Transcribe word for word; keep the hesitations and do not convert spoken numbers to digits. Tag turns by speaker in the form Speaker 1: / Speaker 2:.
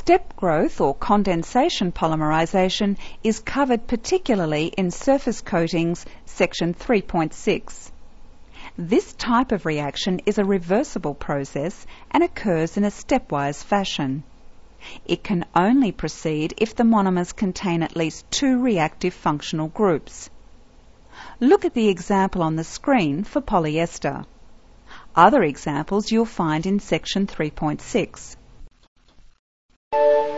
Speaker 1: Step growth or condensation polymerization is covered particularly in surface coatings, section three point six. This type of reaction is a reversible process and occurs in a stepwise fashion. It can only proceed if the monomers contain at least two reactive functional groups. Look at the example on the screen for polyester. Other examples you'll find in section three point six.